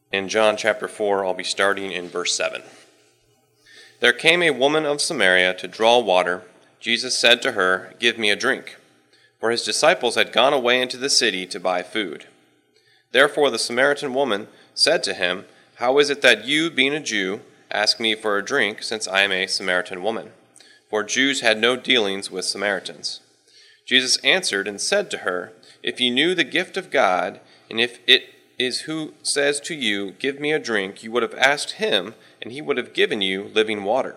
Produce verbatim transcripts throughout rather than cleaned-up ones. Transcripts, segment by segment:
In John chapter four, I'll be starting in verse seven. There came a woman of Samaria to draw water. Jesus said to her, "Give me a drink," for his disciples had gone away into the city to buy food. Therefore the Samaritan woman said to him, "How is it that you, being a Jew, ask me for a drink, since I am a Samaritan woman?" For Jews had no dealings with Samaritans. Jesus answered and said to her, "If you knew the gift of God, and if it is who says to you, 'Give me a drink,' you would have asked him, and he would have given you living water."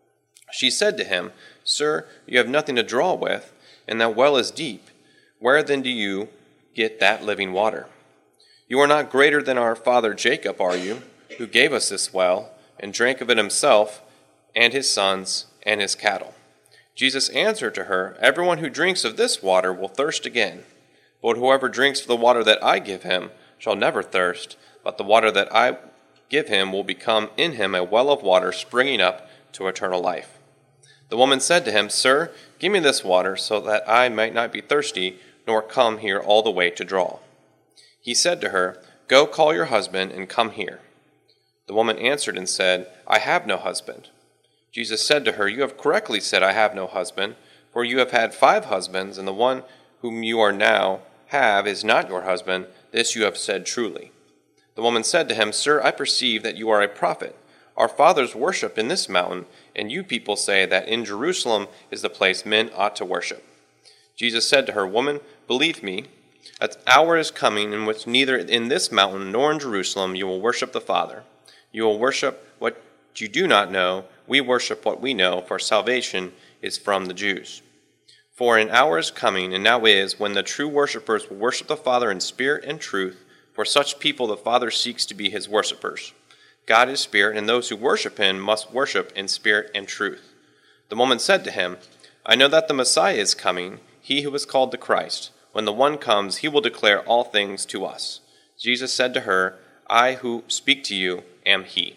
She said to him, "Sir, you have nothing to draw with, and that well is deep. Where then do you get that living water? You are not greater than our father Jacob, are you, who gave us this well, and drank of it himself, and his sons, and his cattle?" Jesus answered to her, "Everyone who drinks of this water will thirst again. But whoever drinks of the water that I give him shall never thirst, but the water that I give him will become in him a well of water springing up to eternal life." The woman said to him, "Sir, give me this water, so that I might not be thirsty, nor come here all the way to draw." He said to her, "Go call your husband and come here." The woman answered and said, "I have no husband." Jesus said to her, "You have correctly said, 'I have no husband,' for you have had five husbands, and the one whom you are now have is not your husband. This you have said truly." The woman said to him, "Sir, I perceive that you are a prophet. Our fathers worshipped in this mountain, and you people say that in Jerusalem is the place men ought to worship." Jesus said to her, "Woman, believe me, an hour is coming in which neither in this mountain nor in Jerusalem you will worship the Father. You will worship what you do not know. We worship what we know, for salvation is from the Jews. For an hour is coming, and now is, when the true worshippers will worship the Father in spirit and truth, for such people the Father seeks to be his worshippers. God is spirit, and those who worship him must worship in spirit and truth." The woman said to him, "I know that the Messiah is coming, he who is called the Christ. When the one comes, he will declare all things to us." Jesus said to her, "I who speak to you am he."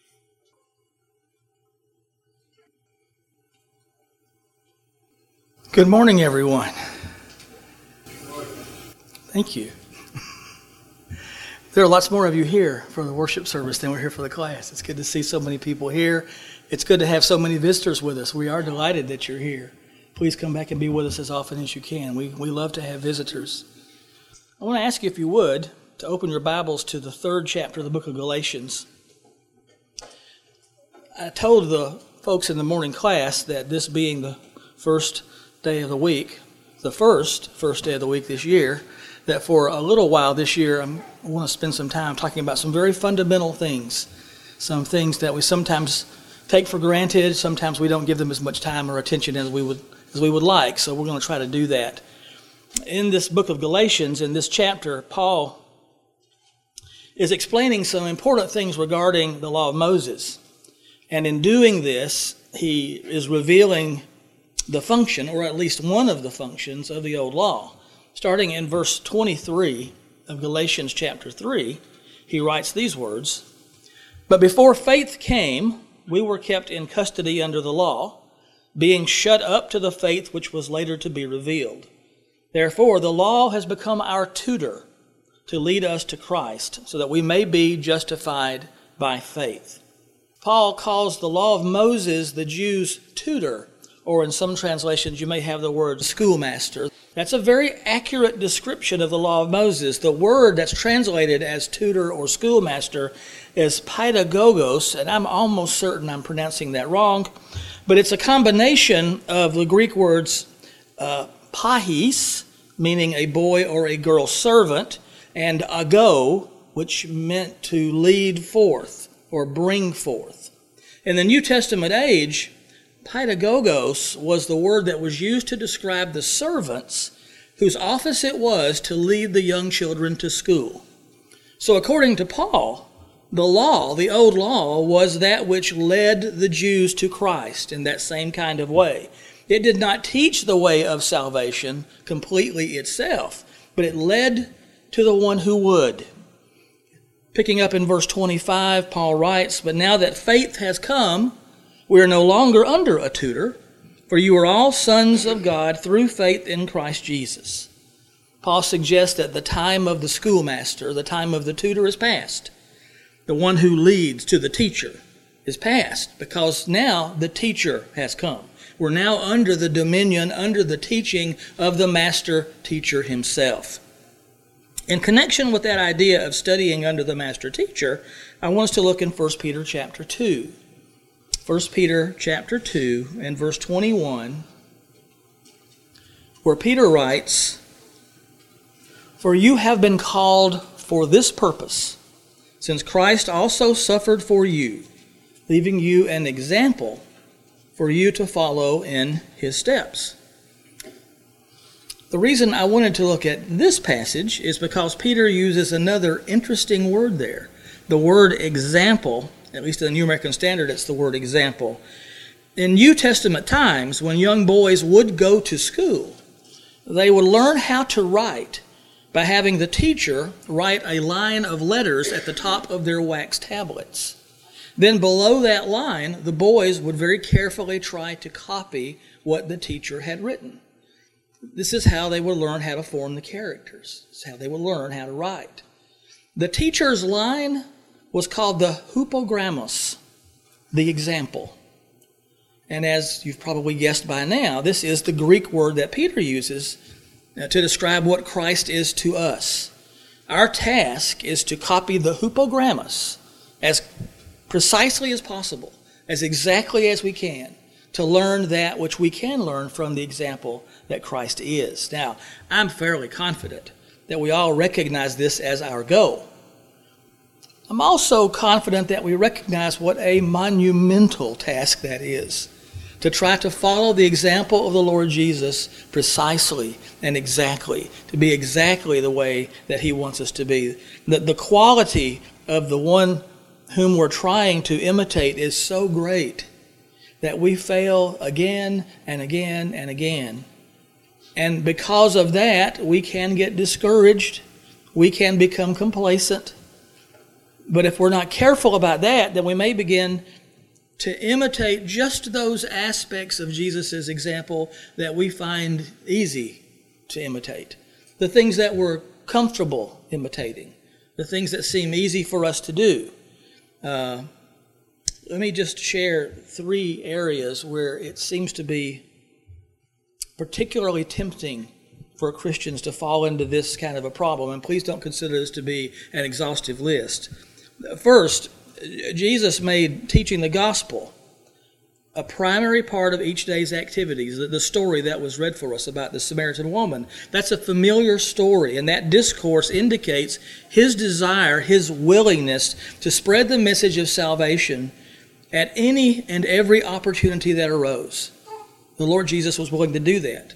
Good morning, everyone. Thank you. There are lots more of you here for the worship service than we're here for the class. It's good to see so many people here. It's good to have so many visitors with us. We are delighted that you're here. Please come back and be with us as often as you can. We, we love to have visitors. I want to ask you, if you would, to open your Bibles to the third chapter of the book of Galatians. I told the folks in the morning class that this being the first day of the week, the first first day of the week this year, that for a little while this year I'm, I want to spend some time talking about some very fundamental things, some things that we sometimes take for granted, sometimes we don't give them as much time or attention as we would as we would like, so we're going to try to do that. In this book of Galatians, in this chapter, Paul is explaining some important things regarding the law of Moses, and in doing this, he is revealing the function, or at least one of the functions, of the old law. Starting in verse twenty-three of Galatians chapter three, he writes these words, "But before faith came, we were kept in custody under the law, being shut up to the faith which was later to be revealed. Therefore, the law has become our tutor to lead us to Christ, so that we may be justified by faith." Paul calls the law of Moses the Jews' tutor, or in some translations you may have the word schoolmaster. That's a very accurate description of the law of Moses. The word that's translated as tutor or schoolmaster is paidagogos, and I'm almost certain I'm pronouncing that wrong, but it's a combination of the Greek words uh, pahis, meaning a boy or a girl servant, and ago, which meant to lead forth or bring forth. In the New Testament age, paidagogos was the word that was used to describe the servants whose office it was to lead the young children to school. So according to Paul, the law, the old law, was that which led the Jews to Christ in that same kind of way. It did not teach the way of salvation completely itself, but it led to the one who would. Picking up in verse twenty-five, Paul writes, "But now that faith has come, we are no longer under a tutor, for you are all sons of God through faith in Christ Jesus." Paul suggests that the time of the schoolmaster, the time of the tutor, is past. the one who leads to the teacher, is past, because now the teacher has come. We're now under the dominion, under the teaching of the master teacher himself. In connection with that idea of studying under the master teacher, I want us to look in First Peter chapter two. First Peter chapter two and verse twenty-one, where Peter writes, "For you have been called for this purpose, since Christ also suffered for you, leaving you an example for you to follow in his steps." The reason I wanted to look at this passage is because Peter uses another interesting word there. The word example, at least in the New American Standard, it's the word example. In New Testament times, when young boys would go to school, they would learn how to write by having the teacher write a line of letters at the top of their wax tablets. Then below that line, the boys would very carefully try to copy what the teacher had written. This is how they would learn how to form the characters. This is how they would learn how to write. The teacher's line was called the hupogrammos, the example. And as you've probably guessed by now, this is the Greek word that Peter uses to describe what Christ is to us. Our task is to copy the hupogrammos as precisely as possible, as exactly as we can, to learn that which we can learn from the example that Christ is. Now, I'm fairly confident that we all recognize this as our goal. I'm also confident that we recognize what a monumental task that is, to try to follow the example of the Lord Jesus precisely and exactly, to be exactly the way that he wants us to be. The, the quality of the one whom we're trying to imitate is so great that we fail again and again and again. And because of that, we can get discouraged. We can become complacent. But if we're not careful about that, then we may begin to imitate just those aspects of Jesus' example that we find easy to imitate. The things that we're comfortable imitating. The things that seem easy for us to do. Uh, let me just share three areas where it seems to be particularly tempting for Christians to fall into this kind of a problem. And please don't consider this to be an exhaustive list. First, Jesus made teaching the gospel a primary part of each day's activities. The story that was read for us about the Samaritan woman, that's a familiar story, and that discourse indicates his desire, his willingness to spread the message of salvation at any and every opportunity that arose. The Lord Jesus was willing to do that.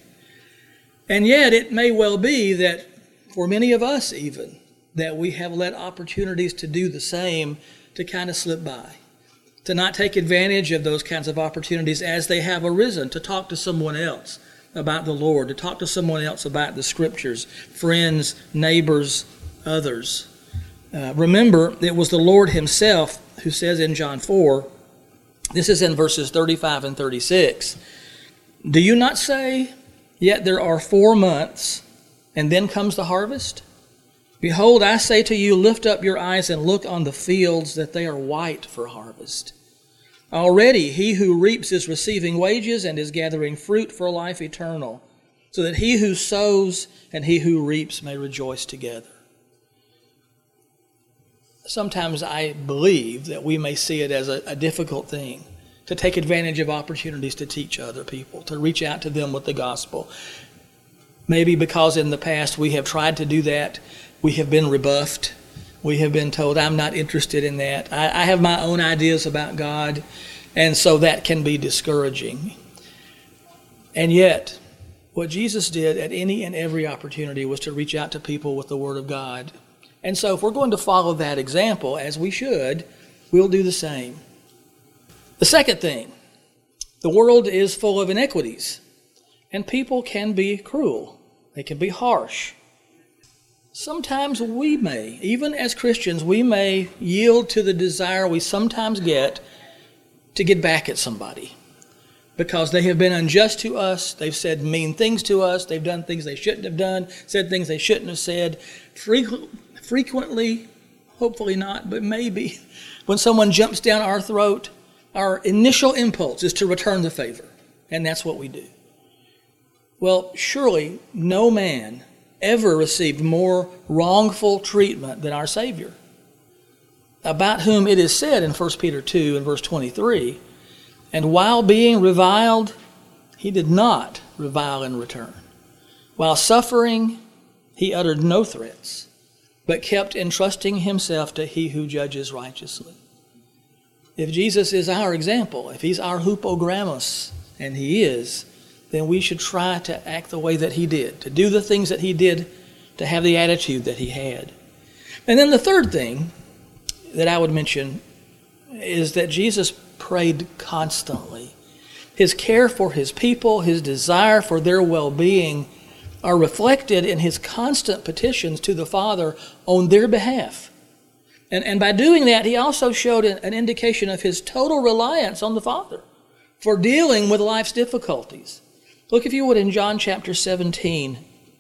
And yet it may well be that for many of us even, that we have let opportunities to do the same to kind of slip by, to not take advantage of those kinds of opportunities as they have arisen, to talk to someone else about the Lord, to talk to someone else about the Scriptures, friends, neighbors, others. Uh, remember, it was the Lord himself who says in John four, this is in verses thirty-five and thirty-six, "Do you not say, yet there are four months, and then comes the harvest? Behold, I say to you, lift up your eyes and look on the fields, that they are white for harvest. Already he who reaps is receiving wages and is gathering fruit for life eternal, so that he who sows and he who reaps may rejoice together." Sometimes I believe that we may see it as a, a difficult thing to take advantage of opportunities to teach other people, to reach out to them with the gospel. Maybe because in the past we have tried to do that, we have been rebuffed. We have been told, I'm not interested in that. I, I have my own ideas about God, and so that can be discouraging. And yet, what Jesus did at any and every opportunity was to reach out to people with the Word of God. And so if we're going to follow that example, as we should, we'll do the same. The second thing, the world is full of inequities, and people can be cruel. They can be harsh. Sometimes we may, even as Christians, we may yield to the desire we sometimes get to get back at somebody because they have been unjust to us, they've said mean things to us, they've done things they shouldn't have done, said things they shouldn't have said. Frequently, hopefully not, but maybe, when someone jumps down our throat, our initial impulse is to return the favor, and that's what we do. Well, surely no man ever received more wrongful treatment than our Savior, about whom it is said in First Peter two and verse twenty-three, and while being reviled, he did not revile in return. While suffering, he uttered no threats, but kept entrusting himself to he who judges righteously. If Jesus is our example, if he's our hupogrammos, and he is, then we should try to act the way that he did, to do the things that he did, to have the attitude that he had. And then the third thing that I would mention is that Jesus prayed constantly. His care for his people, his desire for their well-being are reflected in his constant petitions to the Father on their behalf. And, and by doing that, he also showed an, an indication of his total reliance on the Father for dealing with life's difficulties. Look, if you would, in John chapter seventeen.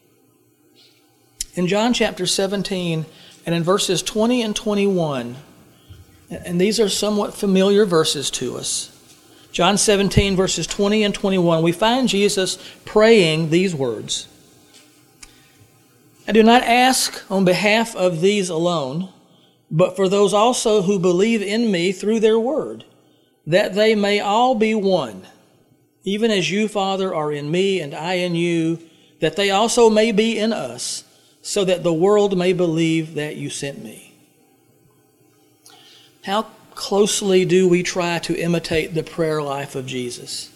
In John chapter seventeen, and in verses twenty and twenty-one, and these are somewhat familiar verses to us. John seventeen, verses twenty and twenty-one, we find Jesus praying these words. I do not ask on behalf of these alone, but for those also who believe in me through their word, that they may all be one, even as you, Father, are in me and I in you, that they also may be in us, so that the world may believe that you sent me. How closely do we try to imitate the prayer life of Jesus?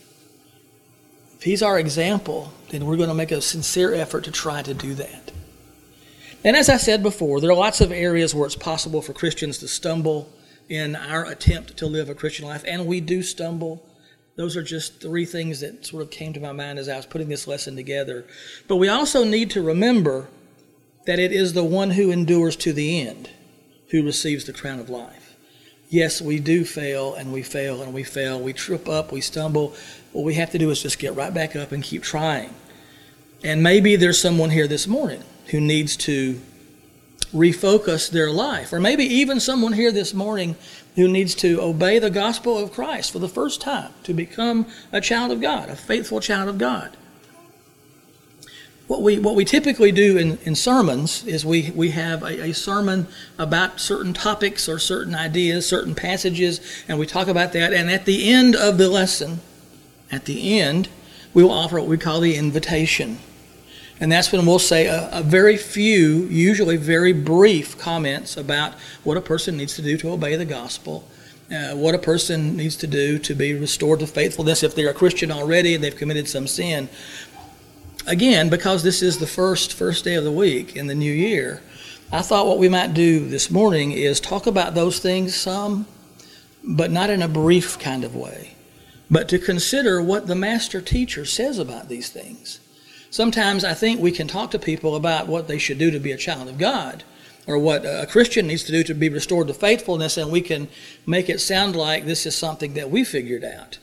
If he's our example, then we're going to make a sincere effort to try to do that. And as I said before, there are lots of areas where it's possible for Christians to stumble in our attempt to live a Christian life, and we do stumble. Those are just three things that sort of came to my mind as I was putting this lesson together. But we also need to remember that it is the one who endures to the end who receives the crown of life. Yes, we do fail, and we fail, and we fail. We trip up, we stumble. What we have to do is just get right back up and keep trying. And maybe there's someone here this morning who needs to refocus their life. Or maybe even someone here this morning who needs to obey the gospel of Christ for the first time, to become a child of God, a faithful child of God. What we what we typically do in, in sermons is we, we have a, a sermon about certain topics or certain ideas, certain passages, and we talk about that. And at the end of the lesson, at the end, we will offer what we call the invitation. And that's when we'll say a, a very few, usually very brief comments about what a person needs to do to obey the gospel, uh, what a person needs to do to be restored to faithfulness if they're a Christian already and they've committed some sin. Again, because this is the first first day of the week in the new year, I thought what we might do this morning is talk about those things some, but not in a brief kind of way, but to consider what the master teacher says about these things. Sometimes I think we can talk to people about what they should do to be a child of God, or what a Christian needs to do to be restored to faithfulness, and we can make it sound like this is something that we figured out.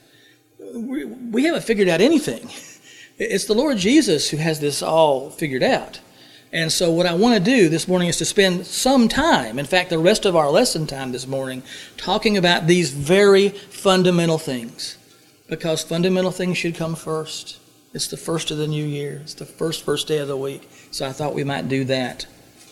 We haven't figured out anything. It's the Lord Jesus who has this all figured out. And so what I want to do this morning is to spend some time, in fact, the rest of our lesson time this morning, talking about these very fundamental things. Because fundamental things should come first. It's the first of the new year. It's the first, first day of the week. So I thought we might do that.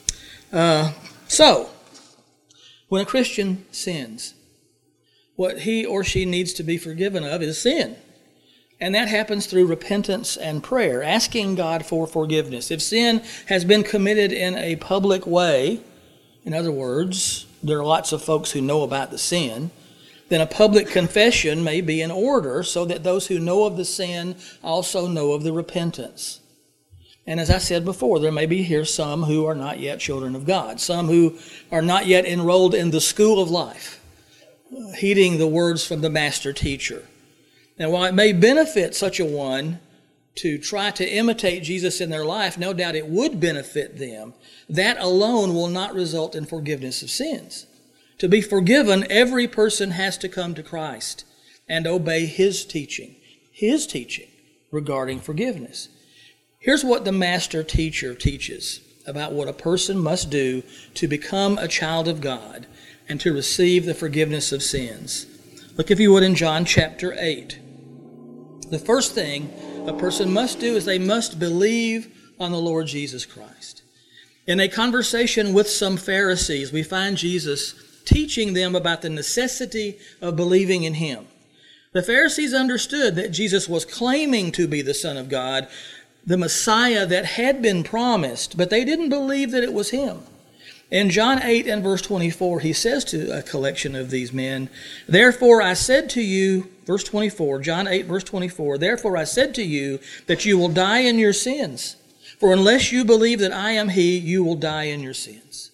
Uh, so, when a Christian sins, what he or she needs to be forgiven of is sin. And that happens through repentance and prayer, asking God for forgiveness. If sin has been committed in a public way, in other words, there are lots of folks who know about the sin, then a public confession may be in order so that those who know of the sin also know of the repentance. And as I said before, there may be here some who are not yet children of God, some who are not yet enrolled in the school of life, heeding the words from the master teacher. Now, while it may benefit such a one to try to imitate Jesus in their life, no doubt it would benefit them. That alone will not result in forgiveness of sins. To be forgiven, every person has to come to Christ and obey His teaching, His teaching regarding forgiveness. Here's what the master teacher teaches about what a person must do to become a child of God and to receive the forgiveness of sins. Look, if you would, in John chapter eight. The first thing a person must do is they must believe on the Lord Jesus Christ. In a conversation with some Pharisees, we find Jesus teaching them about the necessity of believing in Him. The Pharisees understood that Jesus was claiming to be the Son of God, the Messiah that had been promised, but they didn't believe that it was Him. In John eight and verse twenty-four, He says to a collection of these men, "Therefore I said to you," verse twenty-four, John eight, verse twenty-four, "Therefore I said to you that you will die in your sins. For unless you believe that I am He, you will die in your sins."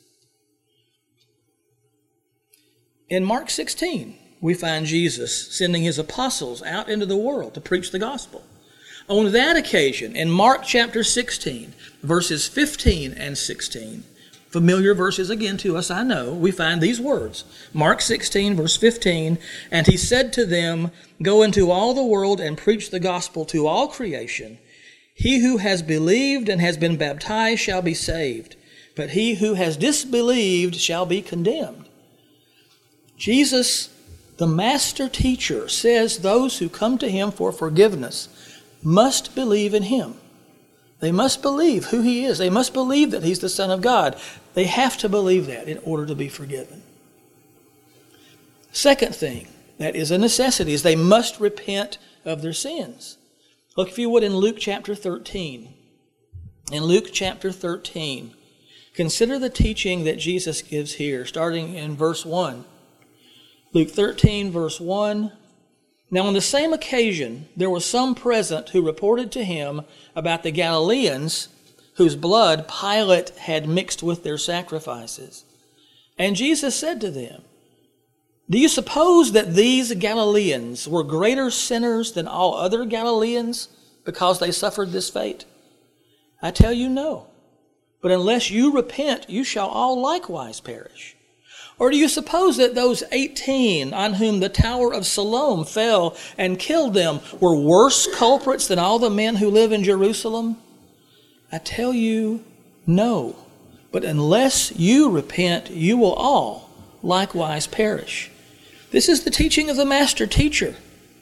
In Mark sixteen, we find Jesus sending His apostles out into the world to preach the gospel. On that occasion, in Mark chapter sixteen, verses fifteen and sixteen, familiar verses again to us, I know, we find these words. Mark sixteen, verse fifteen, "And He said to them, Go into all the world and preach the gospel to all creation. He who has believed and has been baptized shall be saved, but he who has disbelieved shall be condemned." Jesus, the master teacher, says those who come to Him for forgiveness must believe in Him. They must believe who He is. They must believe that He's the Son of God. They have to believe that in order to be forgiven. Second thing that is a necessity is they must repent of their sins. Look, if you would, in Luke chapter thirteen. In Luke chapter thirteen, consider the teaching that Jesus gives here, starting in verse one. Luke thirteen, verse one. "Now on the same occasion, there was some present who reported to Him about the Galileans whose blood Pilate had mixed with their sacrifices. And Jesus said to them, Do you suppose that these Galileans were greater sinners than all other Galileans because they suffered this fate? I tell you no. But unless you repent, you shall all likewise perish. Or do you suppose that those eighteen on whom the tower of Siloam fell and killed them were worse culprits than all the men who live in Jerusalem? I tell you, no. But unless you repent, you will all likewise perish. This is the teaching of the master teacher.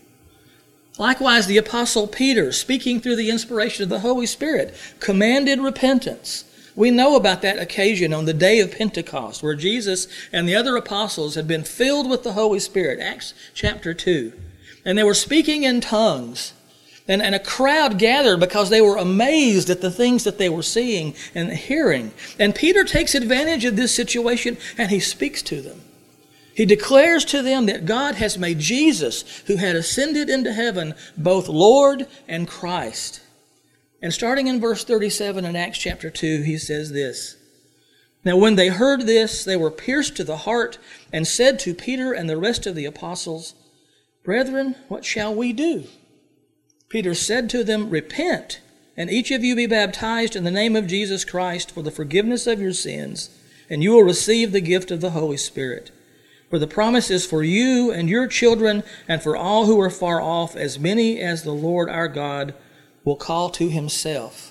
Likewise, the Apostle Peter, speaking through the inspiration of the Holy Spirit, commanded repentance. We know about that occasion on the day of Pentecost, where Jesus and the other apostles had been filled with the Holy Spirit, Acts chapter two. And they were speaking in tongues. And, and a crowd gathered because they were amazed at the things that they were seeing and hearing. And Peter takes advantage of this situation and he speaks to them. He declares to them that God has made Jesus, who had ascended into heaven, both Lord and Christ. And starting in verse thirty-seven in Acts chapter two, he says this, Now when they heard this, they were pierced to the heart and said to Peter and the rest of the apostles, Brethren, what shall we do? Peter said to them, Repent, and each of you be baptized in the name of Jesus Christ for the forgiveness of your sins, and you will receive the gift of the Holy Spirit. For the promise is for you and your children and for all who are far off, as many as the Lord our God will call to Himself.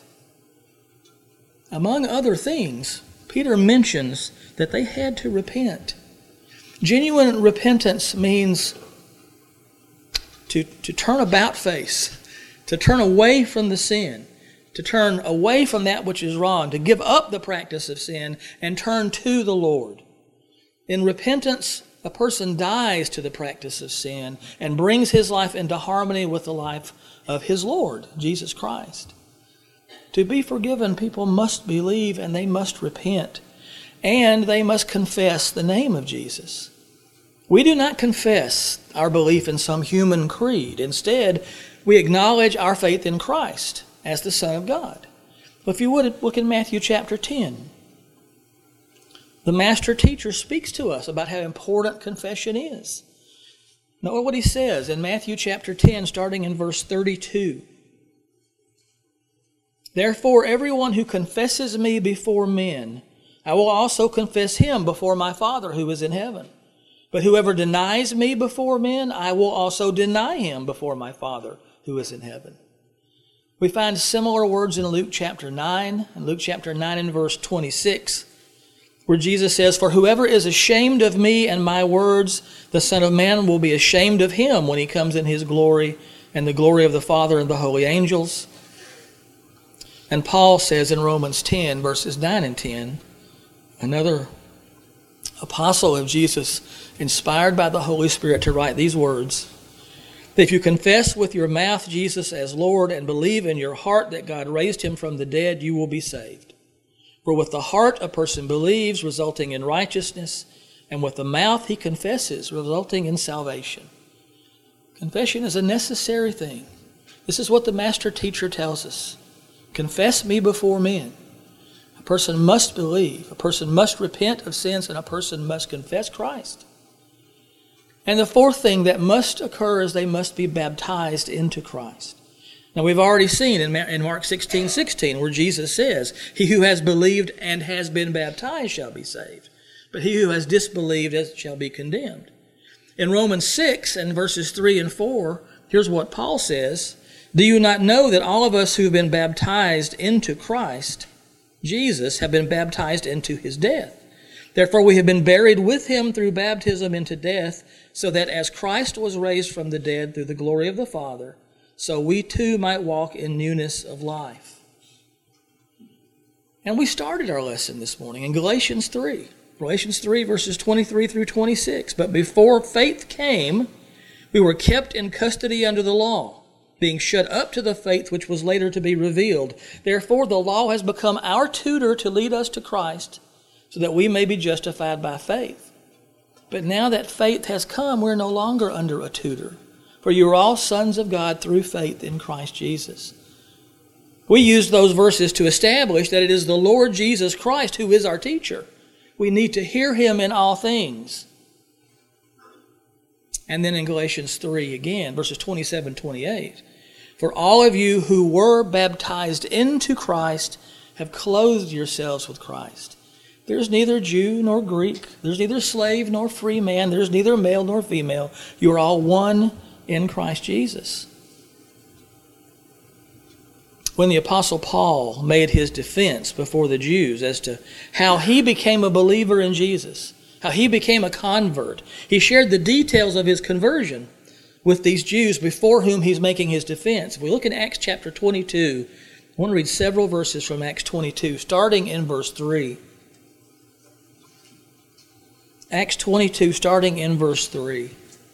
Among other things, Peter mentions that they had to repent. Genuine repentance means to, to turn about face, to turn away from the sin, to turn away from that which is wrong, to give up the practice of sin and turn to the Lord. In repentance, a person dies to the practice of sin and brings his life into harmony with the life of his Lord, Jesus Christ. To be forgiven, people must believe and they must repent, and they must confess the name of Jesus. We do not confess our belief in some human creed. Instead, we acknowledge our faith in Christ as the Son of God. Well, if you would, look in Matthew chapter ten. The master teacher speaks to us about how important confession is. Note what he says in Matthew chapter ten, starting in verse thirty-two. Therefore, everyone who confesses me before men, I will also confess him before my Father who is in heaven. But whoever denies me before men, I will also deny him before my Father who is in heaven. We find similar words in Luke chapter nine, and Luke chapter nine and verse twenty-six, where Jesus says, "For whoever is ashamed of me and my words, the Son of Man will be ashamed of him when he comes in his glory and the glory of the Father and the holy angels." And Paul says in Romans ten, verses nine and ten, another apostle of Jesus, inspired by the Holy Spirit to write these words, "If you confess with your mouth Jesus as Lord and believe in your heart that God raised him from the dead, you will be saved. For with the heart a person believes, resulting in righteousness, and with the mouth he confesses, resulting in salvation." Confession is a necessary thing. This is what the Master Teacher tells us. Confess me before men. A person must believe, a person must repent of sins, and a person must confess Christ. And the fourth thing that must occur is they must be baptized into Christ. Now we've already seen in Mark sixteen sixteen where Jesus says, "He who has believed and has been baptized shall be saved, but he who has disbelieved shall be condemned." In Romans six and verses three and four, here's what Paul says, "Do you not know that all of us who have been baptized into Christ, Jesus, have been baptized into his death? Therefore we have been buried with him through baptism into death, so that as Christ was raised from the dead through the glory of the Father, so we too might walk in newness of life." And we started our lesson this morning in Galatians three. Galatians three, verses twenty-three through twenty-six. "But before faith came, we were kept in custody under the law, being shut up to the faith which was later to be revealed. Therefore the law has become our tutor to lead us to Christ, so that we may be justified by faith. But now that faith has come, we're no longer under a tutor. For you are all sons of God through faith in Christ Jesus." We use those verses to establish that it is the Lord Jesus Christ who is our teacher. We need to hear him in all things. And then in Galatians three again, verses twenty-seven and twenty-eight, "For all of you who were baptized into Christ have clothed yourselves with Christ. There's neither Jew nor Greek. There's neither slave nor free man. There's neither male nor female. You are all one in Christ Jesus." When the Apostle Paul made his defense before the Jews as to how he became a believer in Jesus, how he became a convert, he shared the details of his conversion with these Jews before whom he's making his defense. If we look in Acts chapter twenty-two, I want to read several verses from Acts twenty-two, starting in verse three. Acts twenty-two, starting in verse three.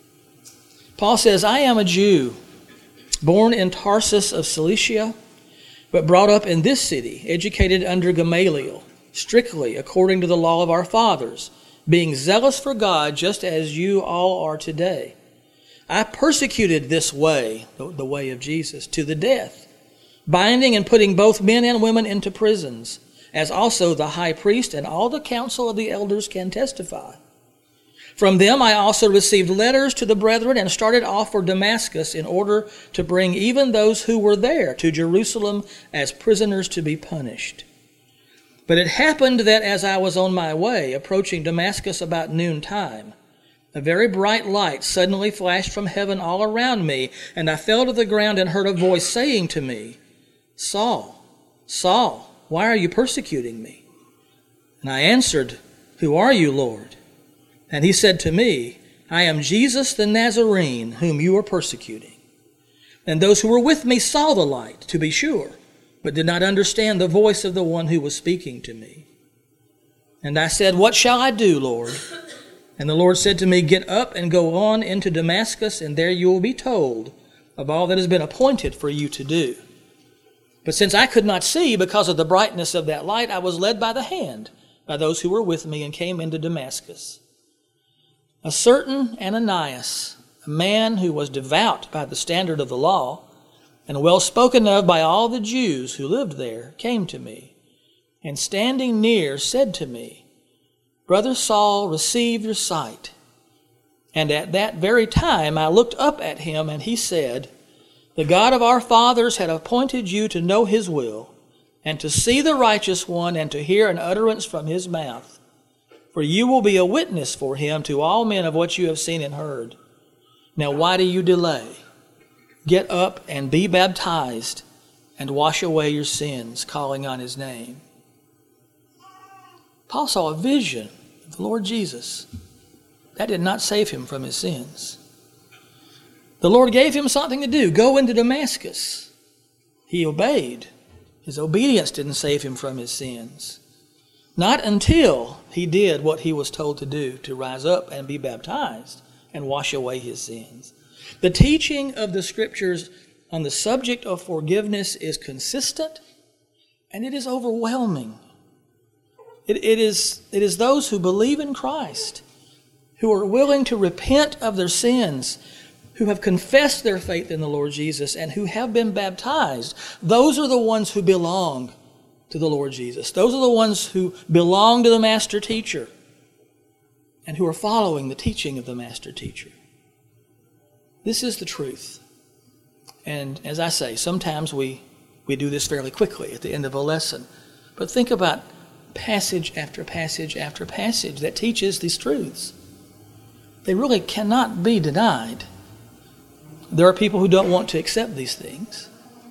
Paul says, "I am a Jew, born in Tarsus of Cilicia, but brought up in this city, educated under Gamaliel, strictly according to the law of our fathers, being zealous for God, just as you all are today. I persecuted this way," the way of Jesus, "to the death, binding and putting both men and women into prisons, as also the high priest and all the council of the elders can testify. From them I also received letters to the brethren and started off for Damascus in order to bring even those who were there to Jerusalem as prisoners to be punished. But it happened that as I was on my way, approaching Damascus about noontime, a very bright light suddenly flashed from heaven all around me, and I fell to the ground and heard a voice saying to me, 'Saul, Saul, why are you persecuting me?' And I answered, 'Who are you, Lord?' And he said to me, 'I am Jesus the Nazarene, whom you are persecuting.' And those who were with me saw the light, to be sure, but did not understand the voice of the one who was speaking to me. And I said, 'What shall I do, Lord?' And the Lord said to me, 'Get up and go on into Damascus, and there you will be told of all that has been appointed for you to do.' But since I could not see because of the brightness of that light, I was led by the hand by those who were with me and came into Damascus. A certain Ananias, a man who was devout by the standard of the law, and well spoken of by all the Jews who lived there, came to me, and standing near said to me, 'Brother Saul, receive your sight.' And at that very time I looked up at him, and he said, 'The God of our fathers had appointed you to know his will, and to see the righteous one, and to hear an utterance from his mouth. For you will be a witness for him to all men of what you have seen and heard. Now why do you delay? Get up and be baptized, and wash away your sins, calling on his name. Paul saw a vision of the Lord Jesus. That did not save him from his sins. The Lord gave him something to do. Go into Damascus. He obeyed. His obedience didn't save him from his sins. Not until he did what he was told to do, to rise up and be baptized and wash away his sins. The teaching of the Scriptures on the subject of forgiveness is consistent and it is overwhelming. It, it is, it is those who believe in Christ, who are willing to repent of their sins, who have confessed their faith in the Lord Jesus, and who have been baptized. Those are the ones who belong to the Lord Jesus. Those are the ones who belong to the Master Teacher and who are following the teaching of the Master Teacher. This is the truth. And as I say, sometimes we, we do this fairly quickly at the end of a lesson. But think about passage after passage after passage that teaches these truths. They really cannot be denied. There are people who don't want to accept these things.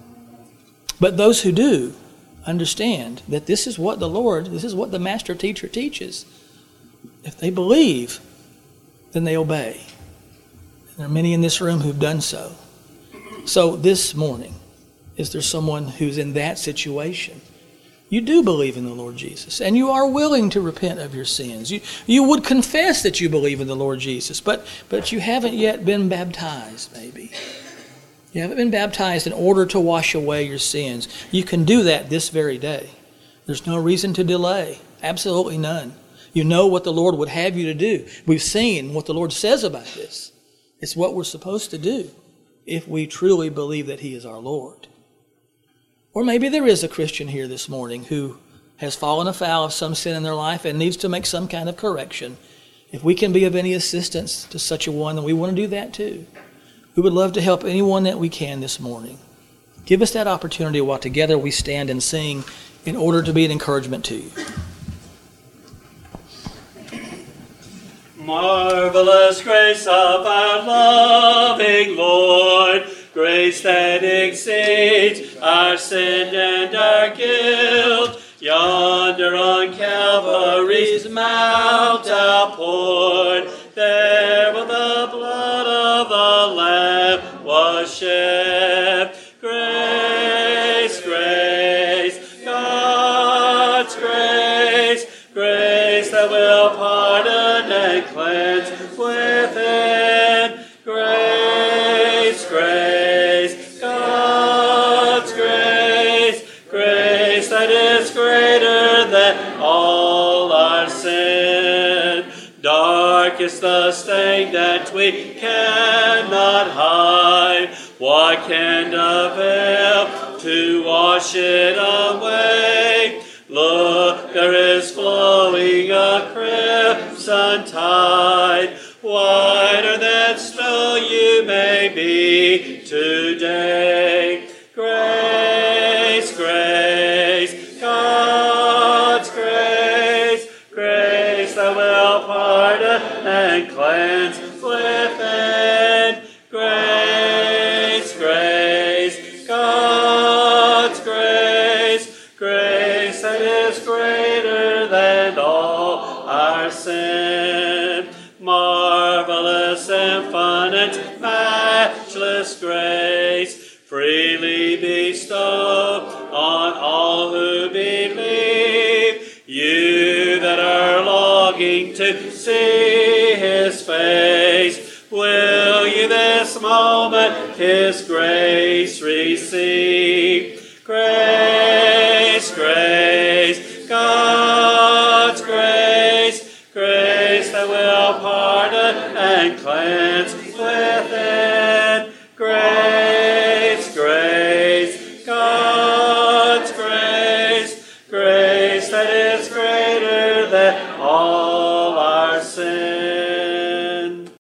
But those who do understand that this is what the Lord, this is what the Master Teacher teaches. If they believe, then they obey. There are many in this room who've done so. So this morning, is there someone who's in that situation? You do believe in the Lord Jesus, and you are willing to repent of your sins. You, you would confess that you believe in the Lord Jesus, but, but you haven't yet been baptized, maybe. You haven't been baptized in order to wash away your sins. You can do that this very day. There's no reason to delay. Absolutely none. You know what the Lord would have you to do. We've seen what the Lord says about this. It's what we're supposed to do if we truly believe that He is our Lord. Or maybe there is a Christian here this morning who has fallen afoul of some sin in their life and needs to make some kind of correction. If we can be of any assistance to such a one, then we want to do that too. We would love to help anyone that we can this morning. Give us that opportunity while together we stand and sing in order to be an encouragement to you. Marvelous grace of our loving Lord, grace that exceeds our sin and our guilt, yonder on Calvary's mount outpoured, there where the blood of the Lamb was shed. Grace, grace, God's grace, grace that will pardon and cleanse within. Grace, grace, God's grace, grace that is greater than all our sin. Dark is the stain that we cannot hide. What can avail to wash it away? Look, there is flowing a crimson tide. Whiter than snow you may be today. Grace, grace, God's grace, grace that will pardon and cleanse within. Grace, grace, God's grace, grace that is greater than all our sin. Marvelous, infinite, matchless grace, freely bestowed on all who believe. You that are longing to see His face, will you this moment His grace receive? Grace, grace, God's grace, grace that will pardon and cleanse within.